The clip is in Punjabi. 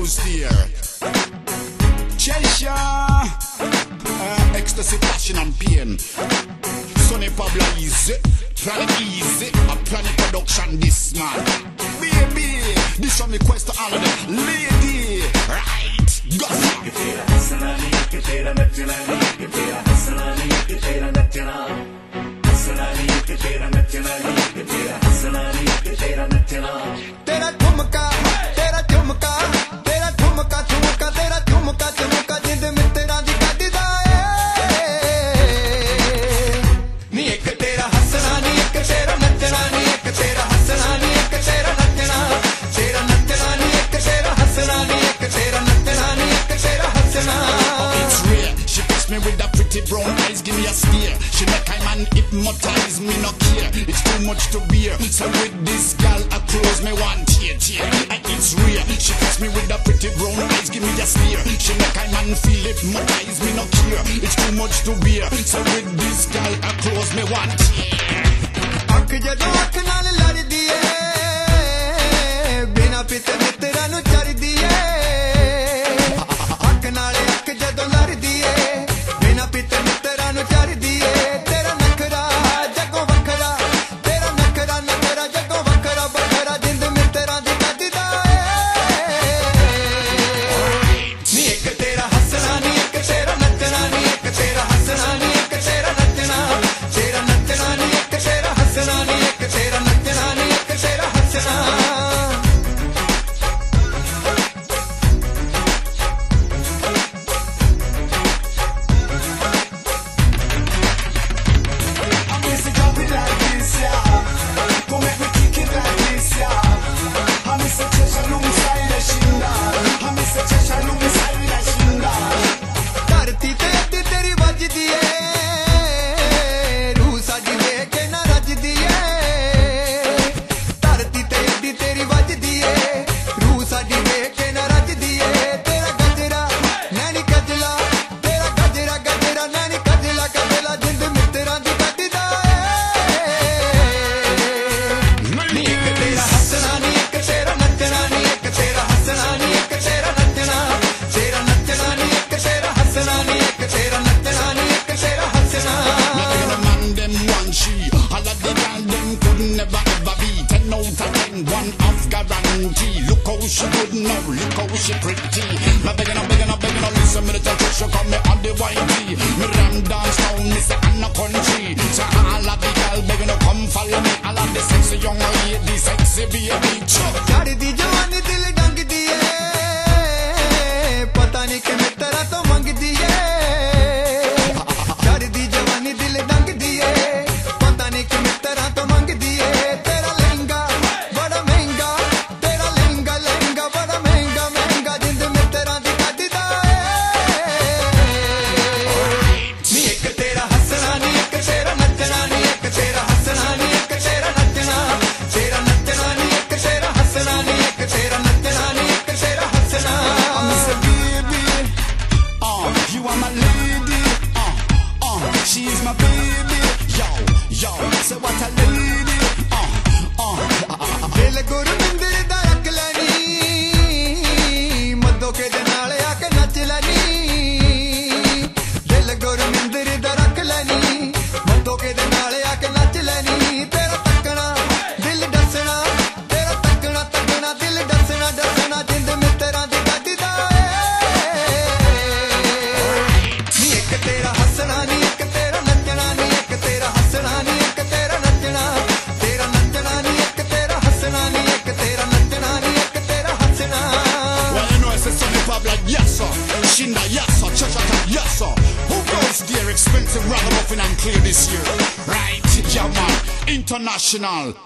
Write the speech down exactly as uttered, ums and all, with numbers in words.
goes there? Cheshire, uh, ecstasy, passion and pain. Sonny Pablo easy, Planet easy, a Planet production this man. Baby, this one request to all of them. Lady, right, go. Tera thumka, tera thumka, tera thumka thumka, tera thumka thumka, jind mein tera di kadda hai. Ni ek tera hasna, ni ek tera nachna, ni ek tera hasna, ni ek tera nachna, tera nachna, ni ek tera hasna, ni ek tera nachna, ni ek tera hasna. It's rare, she fix me with that pretty brown eyes, give me a stare. She make I man hypnotize me, no care. It's too much to bear. So with this gal, I close me one tear, tear. And it's rare, she fix me with that pretty brown eyes, give me a stare. She make I man feel hypnotize me, no care. It's too much to bear. So with this gal, I close me one tear. ਅੱਖ ਜਦੋਂ ਅੱਖ ਨਾਲ ਲੜਦੀ ਏ ਬਿਨਾ ਪਿੱਤੇ ਮਿੱਤਰਾਂ ਨੂੰ ਚੜਦੀ ਏ ਅੱਖ ਨਾਲ ਅੱਖ ਜਦੋਂ ਲੜਦੀ ਏ ਬਿਨਾ ਪਿੱਤੇ ਮਿੱਤਰਾਂ ਨੂੰ ਚੜਦੀ ਏ ਤੇਰਾ ਨਖਰਾ ਜੱਗੋਂ ਵੱਖਰਾ ਤੇਰਾ ਨਖਰਾ ਨਖਰਾ ਜੱਗੋਂ ਵੱਖਰਾ ਵੱਖਰਾ ਜਿੰਦ ਮਿੱਤਰਾਂ ਦੀ ਕੱਢਦਾ ਏ ਨੀ ਇੱਕ ਤੇਰਾ ਹੱਸਣਾ ਨੀ ਇੱਕ ਤੇਰਾ ਨੱਚਣਾ ਨੀ ਇੱਕ ਤੇਰਾ ਹੱਸਣਾ ਨੀ ਇੱਕ ਤੇਰਾ ਨੱਚਣਾ ਤੇਰਾ ਨੱਚਣਾ ਨੀ ਇੱਕ ਤੇਰਾ ਹੱਸਣਾ ਨੀ ਇੱਕ ਤੇਰਾ ਨੱਚਣਾ ਨੀ ਇੱਕ ਤੇਰਾ ਹੱਸਣਾ ਧਰਤੀ ਤੇ ਅੱਡੀ ਤੇਰੀ ਵੱਜਦੀ ਏ ਰੂਹ ਸਾਡੀ ਵੇਖ ਕੇ ਨਾ ਰੱਜਦੀ ਏ ਧਰਤੀ ਤੇ ਅੱਡੀ ਤੇਰੀ ਵੱਜਦੀ ਏ ਰੂਹ ਸਾਡੀ ਵੇਖ ਕੇ ਨਾ ਰੱਜਦੀ ਏ ਤੇਰਾ ਗਜਰਾ ਨੈਣੀ ਕਜਲਾ ਤੇਰਾ ਗਜਰਾ ਗਜਰਾ ਨੈਣੀ ਕਜਲਾ ਕਜਲਾ ਜਿੰਦ ਮਿੱਤਰਾਂ ਦੀ ਕੱਢਦਾ ਏ ਨੀ ਇੱਕ ਤੇਰਾ ਹੱਸਣਾ ਨੀ ਇੱਕ ਤੇਰਾ ਨੱਚਣਾ ਨੀ ਇੱਕ ਤੇਰਾ ਹੱਸਣਾ ਨੀ ਇੱਕ ਤੇਰਾ ਨੱਚਣਾ ਤੇਰਾ ਨੱਚਣਾ ਨੀ ਇੱਕ ਤੇਰਾ ਹੱਸਣਾ ਨੀ ਇੱਕ ਤੇਰਾ ਨੱਚਣਾ ਨੀ ਇੱਕ ਤੇਰਾ ਹੱਸਣਾ Nothing a man them want she. All of the gal them could never ever be. Ten out of ten, one off guarantee. Look how she good now, look how she pretty. Now begging, I'm begging, I'm begging, I'm listen me the temptation come me on the Y T. Me ram dance down, me say I'm not country. So all of the gal begging to come follow me. All of the sexy young lady, sexy baby. ਚੜਦੀ ਜਵਾਨੀ ਦਿਲ ਡੰਗਦੀ ਏ ਪਤਾ ਨਹੀਂ ਕਿਵੇਂ ਤਰ੍ਹਾਂ ਤੋਂ ਮੰਗਦੀ ਏ ਚੜਦੀ ਜਵਾਨੀ ਦਿਲ ਡੰਗਦੀ ਏ ਪਤਾ ਨਹੀਂ ਕਿਵੇਂ ਤਰ੍ਹਾਂ ਤੋਂ ਮੰਗਦੀ ਏ ਤੇਰਾ ਲਹਿੰਗਾ ਬੜਾ ਮਹਿੰਗਾ ਤੇਰਾ ਲਹਿੰਗਾ ਲਹਿੰਗਾ ਬੜਾ ਮਹਿੰਗਾ ਮਹਿੰਗਾ ਜਿੰਦ ਮਿੱਤਰਾਂ ਦੀ ਕੱਢਦਾ ਏ ਨੀ ਇੱਕ ਤੇਰਾ ਹੱਸਣਾ ਨੀ ਇੱਕ ਤੇਰਾ ਨੱਚਣਾ ਨੀ ਇੱਕ ਤੇਰਾ ਹੱਸਣਾ ਨੀ ਇੱਕ ਤੇਰਾ ਨੱਚਣਾ ਤੇਰਾ ਨੱਚਣਾ ਨੀ ਇੱਕ ਤੇਰਾ ਹੱਸਣਾ ਨੀ ਇੱਕ ਤੇਰਾ ਨੱਚਣਾ ਨੀ ਇੱਕ ਤੇਰਾ ਹੱਸਣਾ Uh, you are my lady. Uh, uh, she is my baby. Yo, yo, say what a lady. Uh, uh, ਦਿਲ ਗੁਰਮਿੰਦਰ ਦਾ ਰੱਖ ਲੈਣੀ ਮੱਦੋ ਕੇ ਦੇ ਨਾਲ ਆ ਕੇ ਨੱਚ ਲੈਣੀ ਦਿਲ ਗੁਰਮਿੰਦਰ ਦਾ ਰੱਖ ਲੈਣੀ ਮੱਦੋ ਕੇ ਦੇ ਨਾਲ ਆ ਕੇ ਨੱਚ ਲੈਣੀ ਤੇਰਾ ਤੱਕਣਾ ਦਿਲ ਡਸਣਾ ਤੇਰਾ ਤੱਕਣਾ ਤੱਕਣਾ ਦਿਲ ਡਸਣਾ ਡਸਣਾ ਜਿੰਦ ਮਿੱਤਰਾਂ ਦੀ ਕੱਢਦਾ ਨੀ ਇੱਕ ਤੇਰਾ ਹੱਸਣਾ ਨੀ ਇੱਕ ਤੇਰਾ ਨੱਚਣਾ ਨੀ ਇੱਕ ਤੇਰਾ ਹੱਸਣਾ ਨੀ ਇੱਕ ਤੇਰਾ ਨੱਚਣਾ ਤੇਰਾ ਨੱਚਣਾ ਨੀ ਇੱਕ ਤੇਰਾ ਹੱਸਣਾ ਨੀ ਇੱਕ ਤੇਰਾ ਨੱਚਣਾ ਨੀ ਇੱਕ ਤੇਰਾ ਹੱਸਣਾ well, you know it's a Sonny Pablo, yes sir. Shinda, yes sir. Cha-cha-cha, yes sir. Who goes there? Expensive ragamuffin and clear this year. Right, yeah man. International.